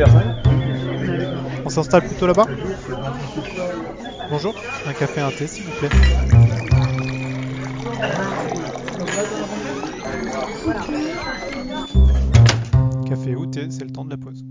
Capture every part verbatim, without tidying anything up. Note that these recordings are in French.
personnes. On s'installe plutôt là-bas. Bonjour, un café, un thé s'il vous plaît. Café ou thé, c'est le temps de la pause.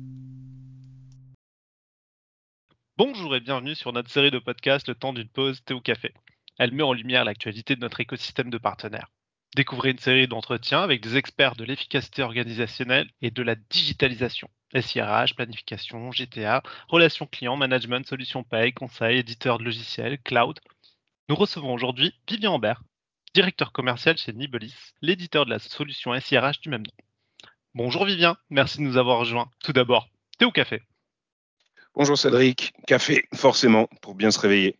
Bonjour et bienvenue sur notre série de podcasts Le temps d'une pause, thé ou café. Elle met en lumière l'actualité de notre écosystème de partenaires. Découvrez une série d'entretiens avec des experts de l'efficacité organisationnelle et de la digitalisation. S I R H, planification, G T A, relations clients, management, solutions paye, conseil, éditeur de logiciels, cloud. Nous recevons aujourd'hui Vivien Ambert, directeur commercial chez Nibelis, l'éditeur de la solution S I R H du même nom. Bonjour Vivien, merci de nous avoir rejoints. Tout d'abord, thé ou café ? Bonjour Cédric, café forcément pour bien se réveiller.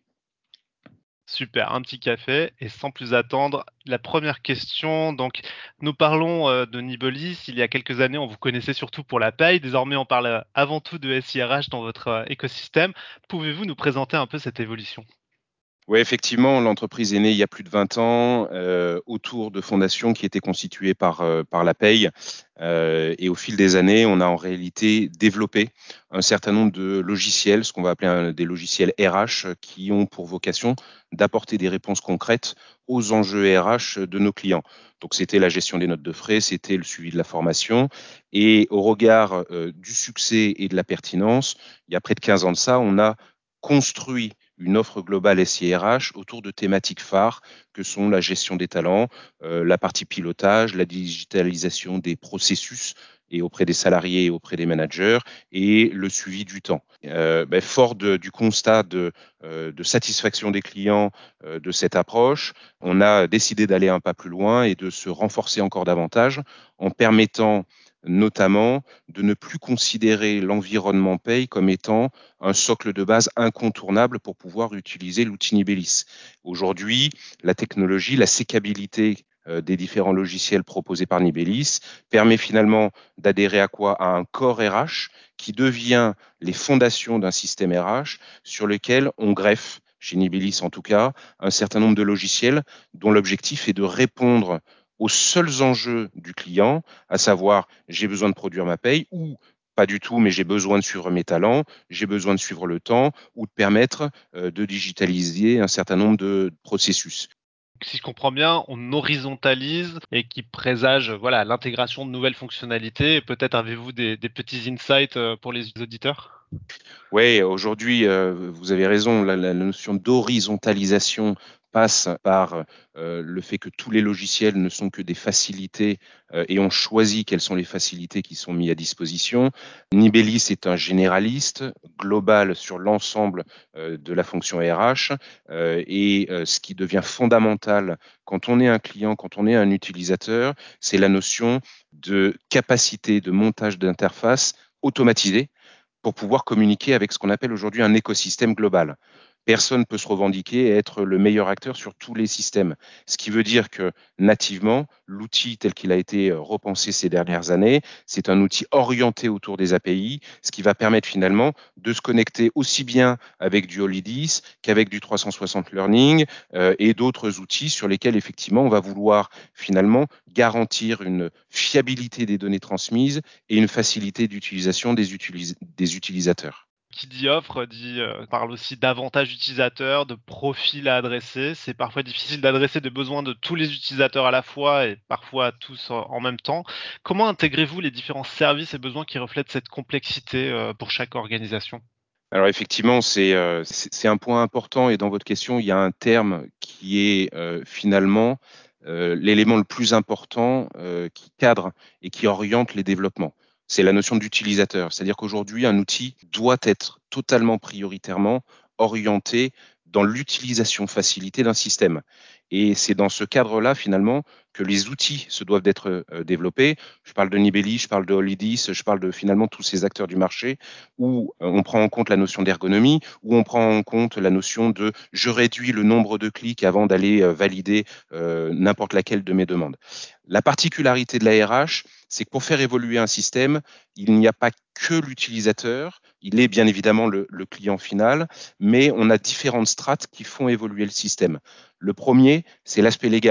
Super, un petit café et sans plus attendre, la première question. Donc, nous parlons euh, de Nibelis. Il y a quelques années, on vous connaissait surtout pour la paye. Désormais, on parle euh, avant tout de S I R H dans votre euh, écosystème. Pouvez-vous nous présenter un peu cette évolution ? Oui, effectivement, l'entreprise est née il y a plus de vingt ans euh, autour de fondations qui étaient constituées par, euh, par la paye. Euh, et au fil des années, on a en réalité développé un certain nombre de logiciels, ce qu'on va appeler un, des logiciels R H, qui ont pour vocation d'apporter des réponses concrètes aux enjeux R H de nos clients. Donc, c'était la gestion des notes de frais, c'était le suivi de la formation. Et au regard euh, du succès et de la pertinence, il y a près de quinze ans de ça, on a construit une offre globale S I R H autour de thématiques phares que sont la gestion des talents, euh, la partie pilotage, la digitalisation des processus et auprès des salariés et auprès des managers et le suivi du temps. Euh, ben, fort de, du constat de, euh, de satisfaction des clients euh, de cette approche, on a décidé d'aller un pas plus loin et de se renforcer encore davantage en permettant notamment de ne plus considérer l'environnement paye comme étant un socle de base incontournable pour pouvoir utiliser l'outil Nibelis. Aujourd'hui, la technologie, la sécabilité euh, des différents logiciels proposés par Nibelis permet finalement d'adhérer à quoi ? À un corps R H qui devient les fondations d'un système R H sur lequel on greffe, chez Nibelis en tout cas, un certain nombre de logiciels dont l'objectif est de répondre aux seuls enjeux du client, à savoir j'ai besoin de produire ma paye ou pas du tout, mais j'ai besoin de suivre mes talents, j'ai besoin de suivre le temps ou de permettre euh, de digitaliser un certain nombre de processus. Si je comprends bien, on horizontalise et qui présage voilà, l'intégration de nouvelles fonctionnalités. Et peut-être avez-vous des, des petits insights euh, pour les auditeurs ? Oui, aujourd'hui, euh, vous avez raison, la, la notion d'horizontalisation passe par euh, le fait que tous les logiciels ne sont que des facilités euh, et on choisit quelles sont les facilités qui sont mises à disposition. Nibelis est un généraliste global sur l'ensemble euh, de la fonction R H euh, et euh, ce qui devient fondamental quand on est un client, quand on est un utilisateur, c'est la notion de capacité de montage d'interface automatisée pour pouvoir communiquer avec ce qu'on appelle aujourd'hui un écosystème global. Personne ne peut se revendiquer et être le meilleur acteur sur tous les systèmes. Ce qui veut dire que nativement, l'outil tel qu'il a été repensé ces dernières années, c'est un outil orienté autour des A P I, ce qui va permettre finalement de se connecter aussi bien avec du Holidis qu'avec du trois cent soixante Learning euh, et d'autres outils sur lesquels effectivement on va vouloir finalement garantir une fiabilité des données transmises et une facilité d'utilisation des, utilis- des utilisateurs. Qui dit offre dit, euh, parle aussi d'avantages utilisateurs, de profils à adresser. C'est parfois difficile d'adresser des besoins de tous les utilisateurs à la fois et parfois tous en, en même temps. Comment intégrez-vous les différents services et besoins qui reflètent cette complexité euh, pour chaque organisation ? Alors effectivement, c'est euh, c'est c'est un point important et dans votre question, il y a un terme qui est euh, finalement euh, l'élément le plus important euh, qui cadre et qui oriente les développements. C'est la notion d'utilisateur. C'est-à-dire qu'aujourd'hui, un outil doit être totalement prioritairement orienté dans l'utilisation facilitée d'un système. Et c'est dans ce cadre-là, finalement, que les outils se doivent d'être euh, développés. Je parle de Nibelis, je parle de Holidis, je parle de finalement tous ces acteurs du marché où euh, on prend en compte la notion d'ergonomie, où on prend en compte la notion de je réduis le nombre de clics avant d'aller euh, valider euh, n'importe laquelle de mes demandes. La particularité de la R H, c'est que pour faire évoluer un système, il n'y a pas que l'utilisateur, il est bien évidemment le, le client final, mais on a différentes strates qui font évoluer le système. Le premier, c'est l'aspect légal.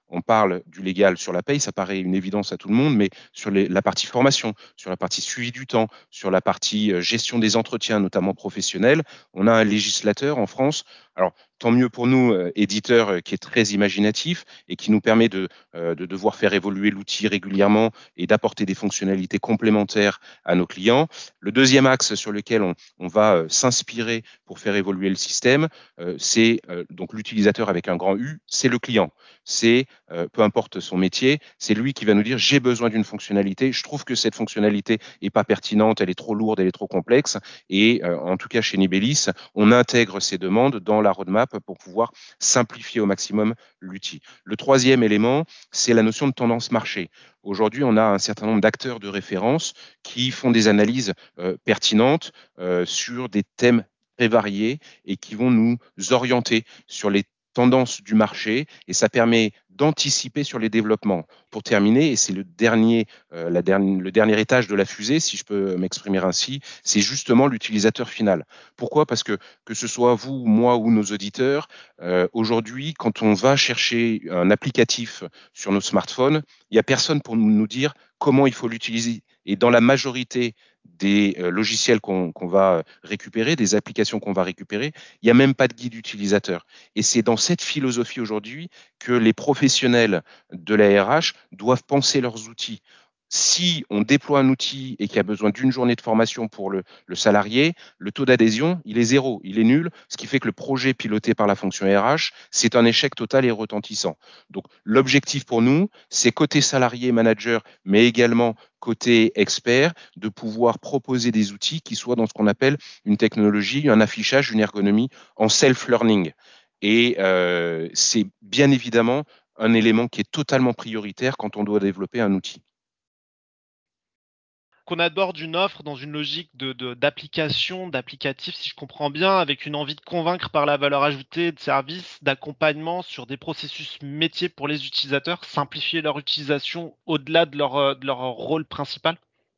on parle du légal sur la paye, ça paraît une évidence à tout le monde, mais sur les, la partie formation, sur la partie suivi du temps, sur la partie euh, gestion des entretiens, notamment professionnels, on a un législateur en France. Alors, tant mieux pour nous, euh, éditeurs, euh, qui est très imaginatif et qui nous permet de, euh, de devoir faire évoluer l'outil régulièrement et d'apporter des fonctionnalités complémentaires à nos clients. Le deuxième axe sur lequel on, on va euh, s'inspirer pour faire évoluer le système, euh, c'est euh, donc l'utilisateur avec un grand U, c'est le client. C'est, euh, peu importe son métier, c'est lui qui va nous dire j'ai besoin d'une fonctionnalité, je trouve que cette fonctionnalité est pas pertinente, elle est trop lourde, elle est trop complexe. Et euh, en tout cas chez Nibelis, on intègre ces demandes dans la roadmap pour pouvoir simplifier au maximum l'outil. Le troisième élément, c'est la notion de tendance marché. Aujourd'hui, on a un certain nombre d'acteurs de référence qui font des analyses euh, pertinentes euh, sur des thèmes très variés et qui vont nous orienter sur les tendances du marché, et ça permet d'anticiper sur les développements. Pour terminer, et c'est le dernier, euh, la dernière, le dernier étage de la fusée, si je peux m'exprimer ainsi, c'est justement l'utilisateur final. Pourquoi ? Parce que que ce soit vous, moi ou nos auditeurs, euh, aujourd'hui, quand on va chercher un applicatif sur nos smartphones, il n'y a personne pour nous, nous dire comment il faut l'utiliser. Et dans la majorité des euh, logiciels qu'on qu'on va récupérer, des applications qu'on va récupérer, il n'y a même pas de guide utilisateur. Et c'est dans cette philosophie aujourd'hui que les professionnels de la R H doivent penser leurs outils. Si on déploie un outil et qu'il y a besoin d'une journée de formation pour le, le salarié, le taux d'adhésion, il est zéro, il est nul, ce qui fait que le projet piloté par la fonction R H, c'est un échec total et retentissant. Donc l'objectif pour nous, c'est côté salarié, manager, mais également côté expert, de pouvoir proposer des outils qui soient dans ce qu'on appelle une technologie, un affichage, une ergonomie en self-learning. Et euh, c'est bien évidemment un élément qui est totalement prioritaire quand on doit développer un outil. Qu'on aborde une offre dans une logique de, de- d'application, d'applicatif, si je comprends bien, avec une envie de convaincre par la valeur ajoutée de services, d'accompagnement sur des processus métiers pour les utilisateurs, simplifier leur utilisation au-delà de leur, euh, de leur rôle principal.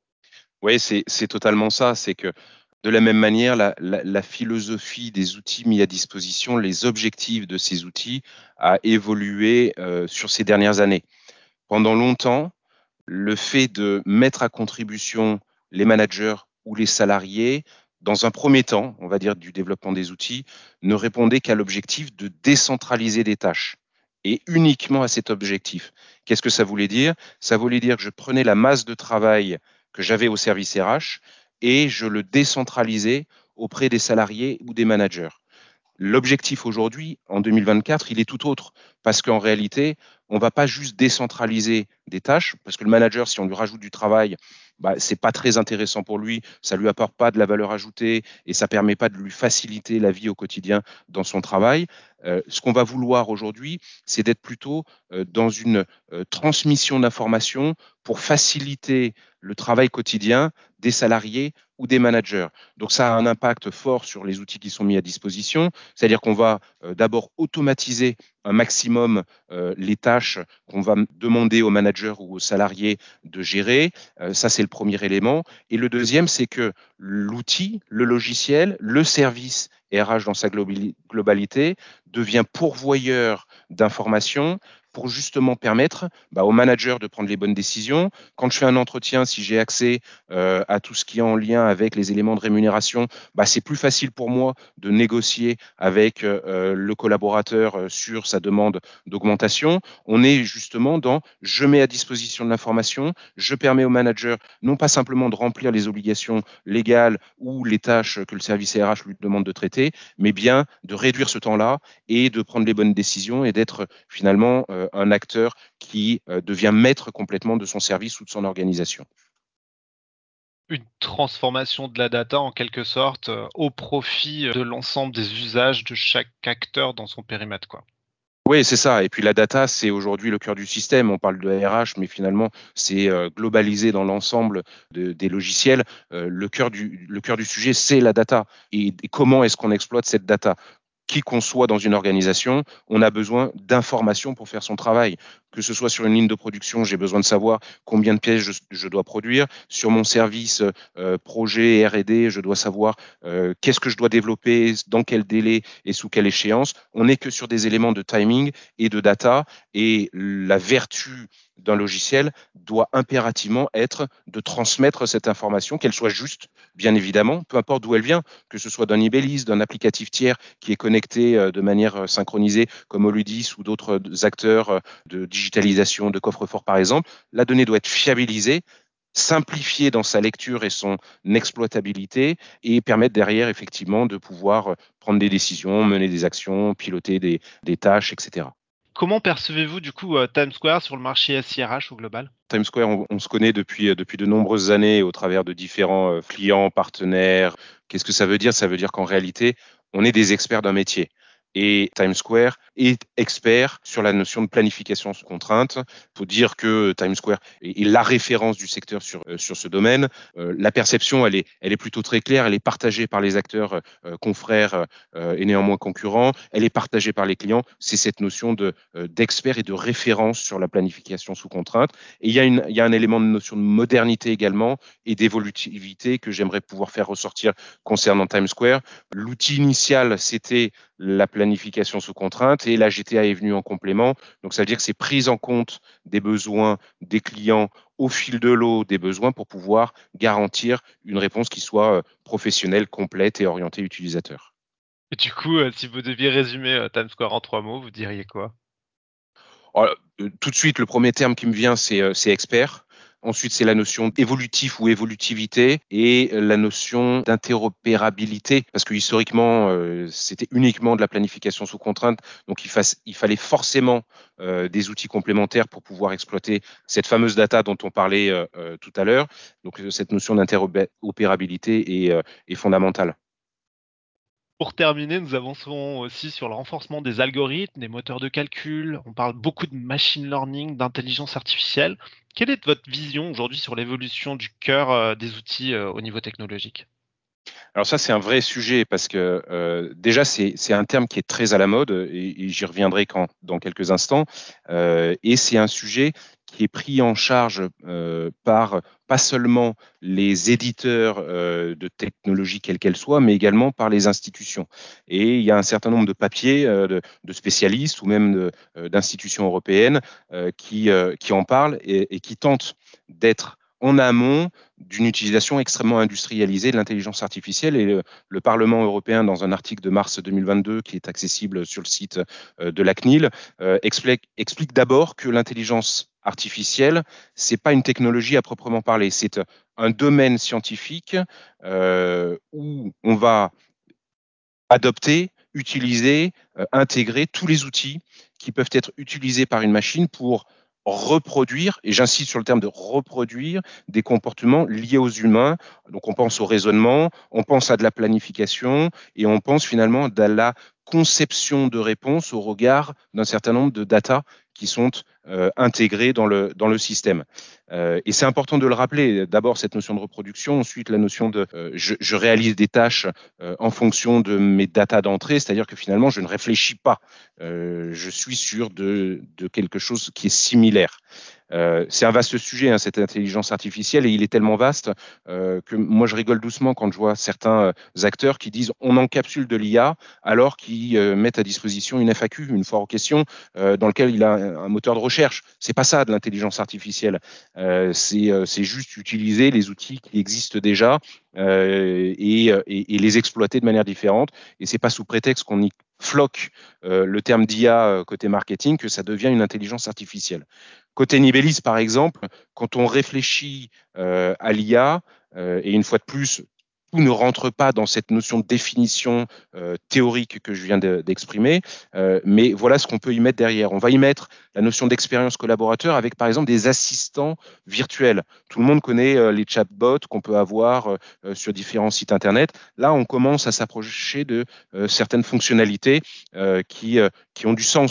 Oui, c'est, c'est totalement ça. C'est que de la même manière, la, la, la philosophie des outils mis à disposition, les objectifs de ces outils a évolué euh, sur ces dernières années. Pendant longtemps, le fait de mettre à contribution les managers ou les salariés, dans un premier temps, on va dire du développement des outils, ne répondait qu'à l'objectif de décentraliser des tâches et uniquement à cet objectif. Qu'est-ce que ça voulait dire ? Ça voulait dire que je prenais la masse de travail que j'avais au service R H et je le décentralisais auprès des salariés ou des managers. L'objectif aujourd'hui, en deux mille vingt-quatre, il est tout autre. Parce qu'en réalité, on ne va pas juste décentraliser des tâches, parce que le manager, si on lui rajoute du travail, bah, ce n'est pas très intéressant pour lui, ça ne lui apporte pas de la valeur ajoutée et ça ne permet pas de lui faciliter la vie au quotidien dans son travail. Euh, ce qu'on va vouloir aujourd'hui, c'est d'être plutôt euh, dans une euh, transmission d'informations pour faciliter le travail quotidien des salariés ou des managers. Donc ça a un impact fort sur les outils qui sont mis à disposition, c'est-à-dire qu'on va euh, d'abord automatiser un maximum euh, les tâches qu'on va demander aux managers ou aux salariés de gérer. Euh, ça, c'est le premier élément. Et le deuxième, c'est que l'outil, le logiciel, le service R H dans sa globalité devient pourvoyeur d'informations pour justement permettre bah, aux managers de prendre les bonnes décisions. Quand je fais un entretien, si j'ai accès euh, à tout ce qui est en lien avec les éléments de rémunération, bah, c'est plus facile pour moi de négocier avec euh, le collaborateur sur sa demande d'augmentation. On est justement dans je mets à disposition de l'information, je permets au manager non pas simplement de remplir les obligations légales ou les tâches que le service R H lui demande de traiter, mais bien de réduire ce temps-là et de prendre les bonnes décisions et d'être finalement euh, un acteur qui euh, devient maître complètement de son service ou de son organisation. Une transformation de la data en quelque sorte euh, au profit de l'ensemble des usages de chaque acteur dans son périmètre, quoi. Oui, c'est ça. Et puis la data, c'est aujourd'hui le cœur du système. On parle de R H, mais finalement, c'est euh, globalisé dans l'ensemble de, des logiciels. Euh, le cœur du, le cœur du sujet, c'est la data. Et, et comment est-ce qu'on exploite cette data ? qui qu'on soit dans une organisation, on a besoin d'informations pour faire son travail. Que ce soit sur une ligne de production, j'ai besoin de savoir combien de pièces je, je dois produire. Sur mon service euh, projet R et D, je dois savoir euh, qu'est-ce que je dois développer, dans quel délai et sous quelle échéance. On n'est que sur des éléments de timing et de data. Et la vertu d'un logiciel doit impérativement être de transmettre cette information, qu'elle soit juste, bien évidemment, peu importe d'où elle vient, que ce soit d'un Ibellis, d'un applicatif tiers qui est connecté de manière synchronisée comme Oludis ou d'autres acteurs de digitalisation de coffre-fort par exemple. La donnée doit être fiabilisée, simplifiée dans sa lecture et son exploitabilité et permettre derrière effectivement de pouvoir prendre des décisions, mener des actions, piloter des, des tâches, et cetera. Comment percevez-vous du coup euh, Time Square sur le marché S I R H au global? Time Square, on, on se connaît depuis, depuis de nombreuses années au travers de différents euh, clients, partenaires. Qu'est-ce que ça veut dire? Ça veut dire qu'en réalité, on est des experts d'un métier. Et Time Square est expert sur la notion de planification sous contrainte. Il faut dire que Time Square est, est la référence du secteur sur, euh, sur ce domaine. Euh, la perception, elle est, elle est plutôt très claire. Elle est partagée par les acteurs euh, confrères euh, et néanmoins concurrents. Elle est partagée par les clients. C'est cette notion de, euh, d'expert et de référence sur la planification sous contrainte. Et il y a, une, il y a un élément de notion de modernité également et d'évolutivité que j'aimerais pouvoir faire ressortir concernant Time Square. L'outil initial, c'était la planification sous contrainte et la G T A est venue en complément. Donc, ça veut dire que c'est prise en compte des besoins des clients au fil de l'eau des besoins pour pouvoir garantir une réponse qui soit professionnelle, complète et orientée utilisateur. Et du coup, euh, si vous deviez résumer euh, Time Square en trois mots, vous diriez quoi? Alors, euh, tout de suite, le premier terme qui me vient, c'est, euh, c'est expert. Ensuite, c'est la notion d'évolutif ou évolutivité et la notion d'interopérabilité, parce que historiquement, euh, c'était uniquement de la planification sous contrainte, donc il, fasse, il fallait forcément euh, des outils complémentaires pour pouvoir exploiter cette fameuse data dont on parlait euh, euh, tout à l'heure. Donc cette notion d'interopérabilité est, euh, est fondamentale. Pour terminer, nous avançons aussi sur le renforcement des algorithmes, des moteurs de calcul. On parle beaucoup de machine learning, d'intelligence artificielle. Quelle est votre vision aujourd'hui sur l'évolution du cœur euh, des outils euh, au niveau technologique? Alors ça, c'est un vrai sujet parce que euh, déjà, c'est, c'est un terme qui est très à la mode et, et j'y reviendrai quand, dans quelques instants. Euh, et c'est un sujet qui est pris en charge euh, par pas seulement les éditeurs euh, de technologie quelle qu'elle soit, mais également par les institutions. Et il y a un certain nombre de papiers euh, de, de spécialistes ou même de, euh, d'institutions européennes euh, qui, euh, qui en parlent et, et qui tentent d'être en amont d'une utilisation extrêmement industrialisée de l'intelligence artificielle. Et le, le Parlement européen, dans un article de mars deux mille vingt-deux qui est accessible sur le site euh, de la C N I L, euh, explique, explique d'abord que l'intelligence artificielle, c'est pas une technologie à proprement parler, c'est un domaine scientifique euh, où on va adopter, utiliser, euh, intégrer tous les outils qui peuvent être utilisés par une machine pour reproduire, et j'insiste sur le terme de reproduire, des comportements liés aux humains. Donc on pense au raisonnement, on pense à de la planification et on pense finalement à la conception de réponses au regard d'un certain nombre de data qui sont euh, intégrés dans le, dans le système. Euh, et c'est important de le rappeler, d'abord cette notion de reproduction, ensuite la notion de euh, je, je réalise des tâches euh, en fonction de mes datas d'entrée, c'est-à-dire que finalement je ne réfléchis pas, euh, je suis sûr de, de quelque chose qui est similaire. Euh, c'est un vaste sujet, hein, cette intelligence artificielle, et il est tellement vaste euh, que moi je rigole doucement quand je vois certains euh, acteurs qui disent on encapsule de l'I A alors qu'ils euh, mettent à disposition une F A Q, une foire aux questions, euh, dans lequel il a un, un moteur de recherche. C'est pas ça de l'intelligence artificielle. Euh, c'est, euh, c'est juste utiliser les outils qui existent déjà euh, et, et, et les exploiter de manière différente. Et c'est pas sous prétexte qu'on y floque euh, le terme d'I A euh, côté marketing que ça devient une intelligence artificielle. Côté Nibellis, par exemple, quand on réfléchit euh, à l'I A, euh, et une fois de plus, tout ne rentre pas dans cette notion de définition euh, théorique que je viens de, d'exprimer, euh, mais voilà ce qu'on peut y mettre derrière. On va y mettre la notion d'expérience collaborateur avec, par exemple, des assistants virtuels. Tout le monde connaît euh, les chatbots qu'on peut avoir euh, sur différents sites Internet. Là, on commence à s'approcher de euh, certaines fonctionnalités euh, qui, euh, qui ont du sens,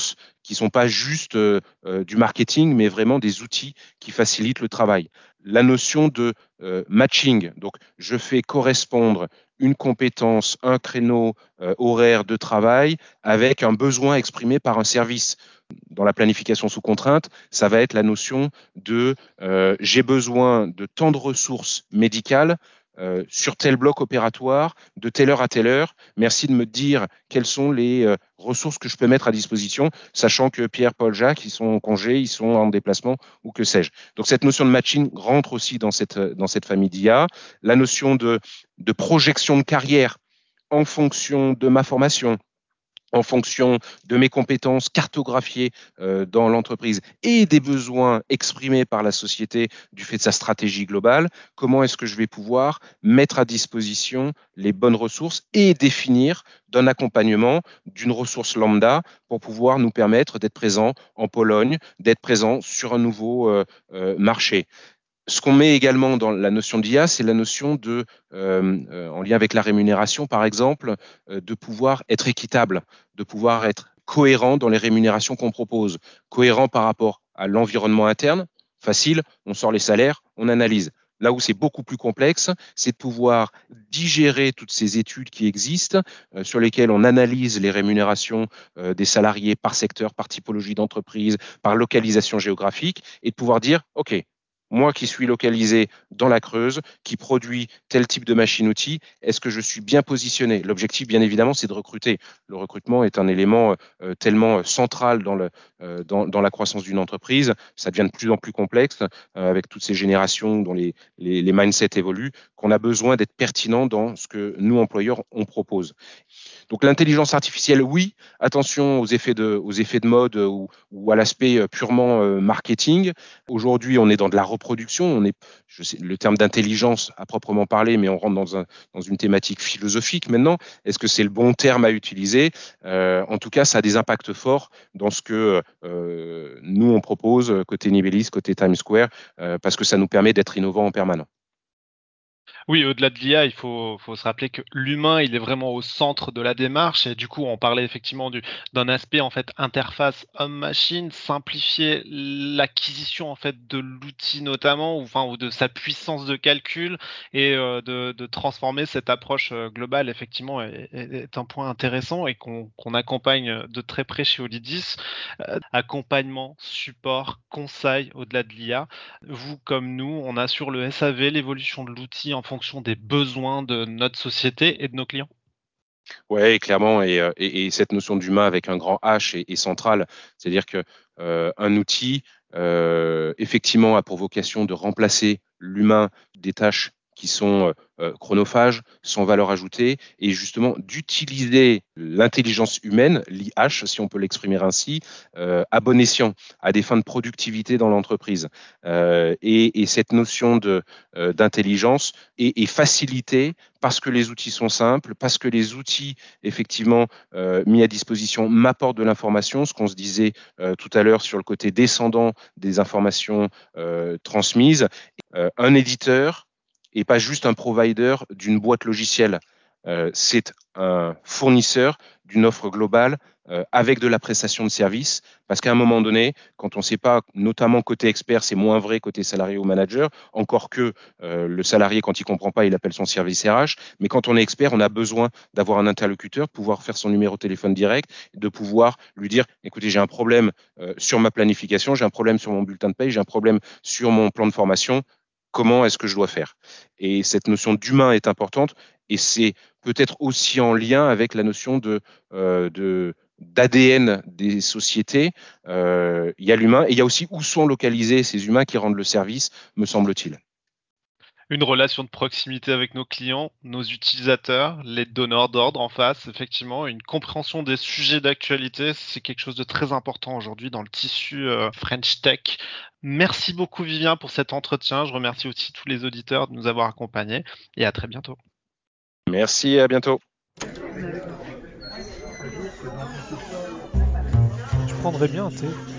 qui ne sont pas juste euh, euh, du marketing, mais vraiment des outils qui facilitent le travail. La notion de euh, matching, donc je fais correspondre une compétence, un créneau euh, horaire de travail avec un besoin exprimé par un service. Dans la planification sous contrainte, ça va être la notion de euh, j'ai besoin de tant de ressources médicales euh, sur tel bloc opératoire, de telle heure à telle heure. Merci de me dire quelles sont les euh, ressources que je peux mettre à disposition, sachant que Pierre, Paul, Jacques, ils sont en congé, ils sont en déplacement ou que sais-je. Donc cette notion de matching rentre aussi dans cette, dans cette famille d'I A. La notion de, de projection de carrière en fonction de ma formation, en fonction de mes compétences cartographiées euh, dans l'entreprise et des besoins exprimés par la société du fait de sa stratégie globale, comment est-ce que je vais pouvoir mettre à disposition les bonnes ressources et définir d'un accompagnement d'une ressource lambda pour pouvoir nous permettre d'être présents en Pologne, d'être présents sur un nouveau euh, euh, marché. Ce qu'on met également dans la notion d'I A, c'est la notion de, euh, euh, en lien avec la rémunération, par exemple, euh, de pouvoir être équitable, de pouvoir être cohérent dans les rémunérations qu'on propose, cohérent par rapport à l'environnement interne. Facile, on sort les salaires, on analyse. Là où c'est beaucoup plus complexe, c'est de pouvoir digérer toutes ces études qui existent, euh, sur lesquelles on analyse les rémunérations euh, des salariés par secteur, par typologie d'entreprise, par localisation géographique, et de pouvoir dire, OK, moi qui suis localisé dans la Creuse, qui produit tel type de machine-outil, est-ce que je suis bien positionné? L'objectif, bien évidemment, c'est de recruter. Le recrutement est un élément euh, tellement central dans, le, euh, dans, dans la croissance d'une entreprise. Ça devient de plus en plus complexe euh, avec toutes ces générations dont les, les, les mindsets évoluent, qu'on a besoin d'être pertinent dans ce que nous, employeurs, on propose. Donc l'intelligence artificielle, oui, attention aux effets de, aux effets de mode ou, ou à l'aspect purement euh, marketing. Aujourd'hui, on est dans de la reproduction. On est, je sais, le terme d'intelligence à proprement parler, mais on rentre dans, un, dans une thématique philosophique maintenant. Est-ce que c'est le bon terme à utiliser? euh, En tout cas, ça a des impacts forts dans ce que euh, nous, on propose côté Nivelis, côté Times Square, euh, parce que ça nous permet d'être innovants en permanence. Oui, au-delà de l'I A, il faut, faut se rappeler que l'humain, il est vraiment au centre de la démarche. Et du coup, on parlait effectivement du, d'un aspect en fait interface homme-machine, simplifier l'acquisition en fait de l'outil notamment, ou enfin ou de sa puissance de calcul, et euh, de, de transformer cette approche euh, globale effectivement est, est- est un point intéressant et qu'on qu'on accompagne de très près chez Olidis. Euh, accompagnement, support, conseil au-delà de l'I A. Vous comme nous, on assure le S A V, l'évolution de l'outil en fonction des besoins de notre société et de nos clients. Ouais, clairement, et, euh, et, et cette notion d'humain avec un grand H est, est centrale. C'est-à-dire que euh, un outil, euh, effectivement, a pour vocation de remplacer l'humain des tâches qui sont euh, chronophages, sans valeur ajoutée, et justement d'utiliser l'intelligence humaine, l'I H, si on peut l'exprimer ainsi, euh, à bon escient, à des fins de productivité dans l'entreprise. Euh, et, et cette notion de, euh, d'intelligence est, est facilitée parce que les outils sont simples, parce que les outils, effectivement, euh, mis à disposition m'apportent de l'information, ce qu'on se disait euh, tout à l'heure sur le côté descendant des informations euh, transmises. Euh, un éditeur et pas juste un provider d'une boîte logicielle. Euh, c'est un fournisseur d'une offre globale euh, avec de la prestation de service, parce qu'à un moment donné, quand on ne sait pas, notamment côté expert, c'est moins vrai côté salarié ou manager, encore que euh, le salarié, quand il ne comprend pas, il appelle son service R H, mais quand on est expert, on a besoin d'avoir un interlocuteur, pouvoir faire son numéro de téléphone direct, de pouvoir lui dire, écoutez, j'ai un problème euh, sur ma planification, j'ai un problème sur mon bulletin de paye, j'ai un problème sur mon plan de formation, comment est-ce que je dois faire? Et cette notion d'humain est importante et c'est peut-être aussi en lien avec la notion de, euh, de d'A D N des sociétés. Euh, il y a l'humain et il y a aussi où sont localisés ces humains qui rendent le service, me semble-t-il. Une relation de proximité avec nos clients, nos utilisateurs, les donneurs d'ordre en face, effectivement, une compréhension des sujets d'actualité, c'est quelque chose de très important aujourd'hui dans le tissu euh, French Tech. Merci beaucoup Vivien pour cet entretien. Je remercie aussi tous les auditeurs de nous avoir accompagnés et à très bientôt. Merci et à bientôt. Tu prendrais bien un thé?